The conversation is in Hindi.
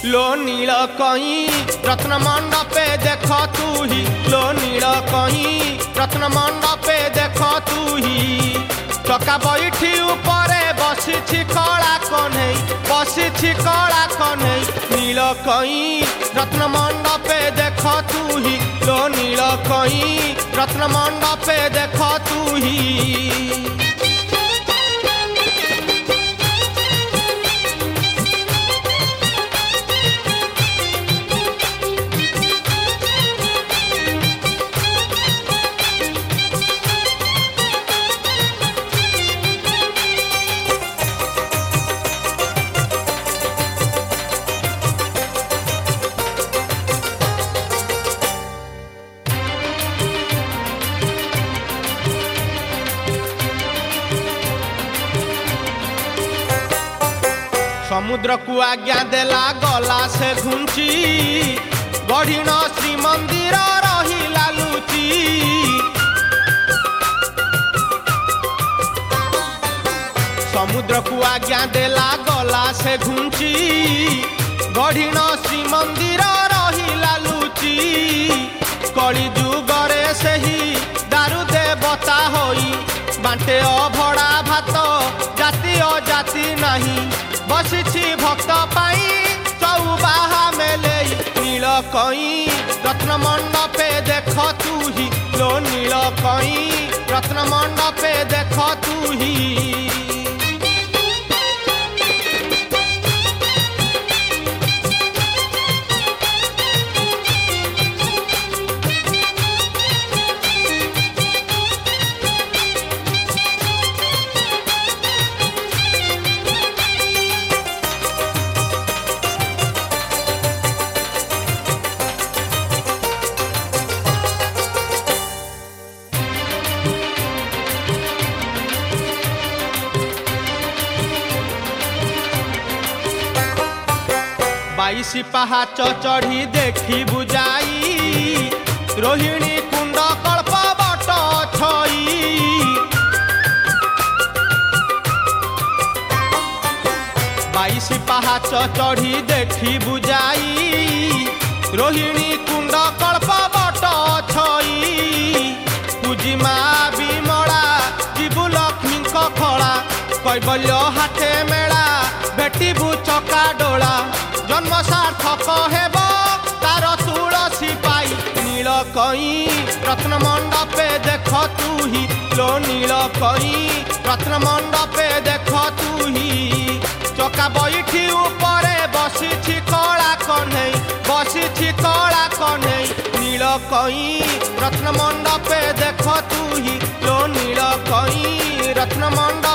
लो नील कई रत्न मंडपे देख तू ही लो नील कई रत्न मंडपे देख तू ही चका बैठी ऊपरे बसी कला कन्हई बसी कला कन्हई नील कई रत्न मंडपे देख तू ही लो नील कई रत्न मंडपे देख तू ही। समुद्र को आज्ञा देला गला से घुंची गढ़ीन श्रीमंदिर रहिला लुची समुद्र को आज्ञा देला गला से घुंची गढ़ीन श्रीमंदिर रहिला लुची कली जुगरे सही दारु देवता होई बांटे अभड़ा भात जाति अजाति नहीं बसी भक्त पाई चौबाहा मेले नील कई रत्न मंडपे देख तू ही लो नील कई रत्न मंडपे देख तू ही। बाईसी पहाच चढ़ी देखी बुझाई रोहिणी कुंड कल्प बट छई बाईसी पहाच चढ़ी देखी बुझाई रोहिणी कुंड कल्प बट छई पूजी माँ विमला जीवु लक्ष्मी खड़ा कैबल्य हाथे मेला भेटिबु चका डोला जन्म सार्थक हेब तार तुलसी पाई नील कई रत्न मंडपे देख तू ही लो नील कई रत्न मंडपे देख तू ही चका बैठी ऊपरे बसी कला कन्हई बसी कला कन्हई नील कई रत्न मंडपे देख तू ही लो नील कई रत्न मंडप